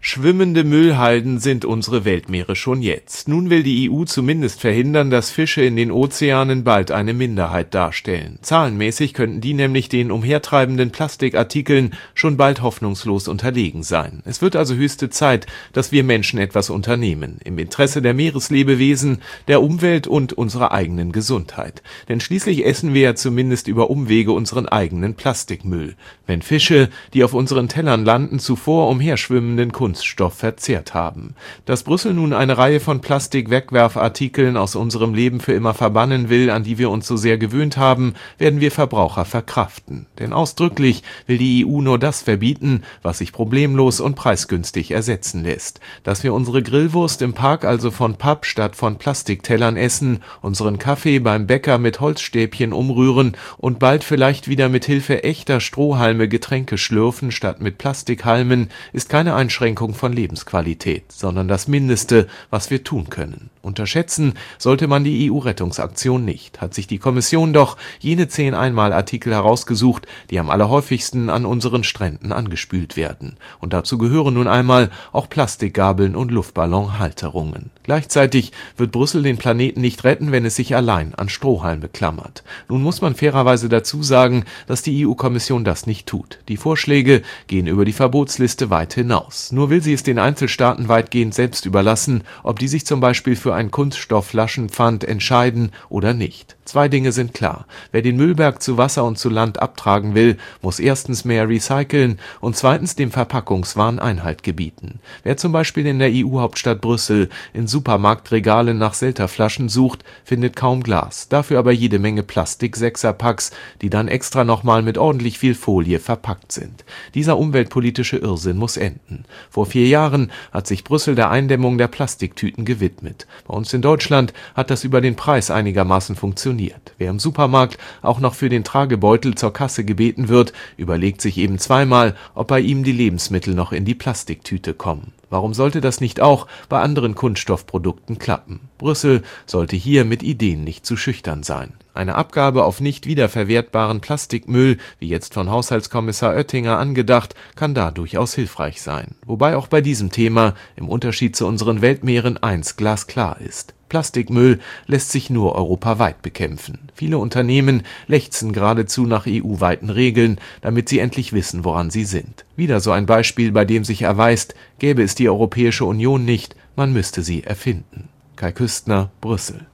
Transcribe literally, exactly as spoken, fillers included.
Schwimmende Müllhalden sind unsere Weltmeere schon jetzt. Nun will die E U zumindest verhindern, dass Fische in den Ozeanen bald eine Minderheit darstellen. Zahlenmäßig könnten die nämlich den umhertreibenden Plastikartikeln schon bald hoffnungslos unterlegen sein. Es wird also höchste Zeit, dass wir Menschen etwas unternehmen, im Interesse der Meereslebewesen, der Umwelt und unserer eigenen Gesundheit. Denn schließlich essen wir ja zumindest über Umwege unseren eigenen Plastikmüll, wenn Fische, die auf unseren Tellern landen, zuvor umherschwimmenden Kunststoff verzehrt haben. Dass Brüssel nun eine Reihe von Plastik-Wegwerfartikeln aus unserem Leben für immer verbannen will, an die wir uns so sehr gewöhnt haben, werden wir Verbraucher verkraften. Denn ausdrücklich will die E U nur das verbieten, was sich problemlos und preisgünstig ersetzen lässt. Dass wir unsere Grillwurst im Park also von Papp statt von Plastiktellern essen, unseren Kaffee beim Bäcker mit Holzstäbchen umrühren und bald vielleicht wieder mit Hilfe echter Strohhalme Getränke schlürfen statt mit Plastikhalmen, ist keine Einschränkung von Lebensqualität, sondern das Mindeste, was wir tun können. Unterschätzen sollte man die E U-Rettungsaktion nicht, hat sich die Kommission doch jene zehn Einmalartikel herausgesucht, die am allerhäufigsten an unseren Stränden angespült werden. Und dazu gehören nun einmal auch Plastikgabeln und Luftballonhalterungen. Gleichzeitig wird Brüssel den Planeten nicht retten, wenn es sich allein an Strohhalme klammert. Nun muss man fairerweise dazu sagen, dass die E U-Kommission das nicht tut. Die Vorschläge gehen über die Verbotsliste weit hinaus. Nur will sie es den Einzelstaaten weitgehend selbst überlassen, ob die sich zum Beispiel für ein Kunststoffflaschenpfand entscheiden oder nicht. Zwei Dinge sind klar. Wer den Müllberg zu Wasser und zu Land abtragen will, muss erstens mehr recyceln und zweitens dem Verpackungswahn Einhalt gebieten. Wer zum Beispiel in der E U-Hauptstadt Brüssel in Supermarktregalen nach Selterflaschen sucht, findet kaum Glas, dafür aber jede Menge Plastik-Sechserpacks, die dann extra nochmal mit ordentlich viel Folie verpackt sind. Dieser umweltpolitische Irrsinn muss enden. Vor vier Jahren hat sich Brüssel der Eindämmung der Plastiktüten gewidmet. Bei uns in Deutschland hat das über den Preis einigermaßen funktioniert. Wer im Supermarkt auch noch für den Tragebeutel zur Kasse gebeten wird, überlegt sich eben zweimal, ob bei ihm die Lebensmittel noch in die Plastiktüte kommen. Warum sollte das nicht auch bei anderen Kunststoffprodukten klappen? Brüssel sollte hier mit Ideen nicht zu schüchtern sein. Eine Abgabe auf nicht wiederverwertbaren Plastikmüll, wie jetzt von Haushaltskommissar Oettinger angedacht, kann da durchaus hilfreich sein. Wobei auch bei diesem Thema im Unterschied zu unseren Weltmeeren eins glasklar ist: Plastikmüll lässt sich nur europaweit bekämpfen. Viele Unternehmen lechzen geradezu nach E U-weiten Regeln, damit sie endlich wissen, woran sie sind. Wieder so ein Beispiel, bei dem sich erweist, gäbe es die Europäische Union nicht, man müsste sie erfinden. Kai Küstner, Brüssel.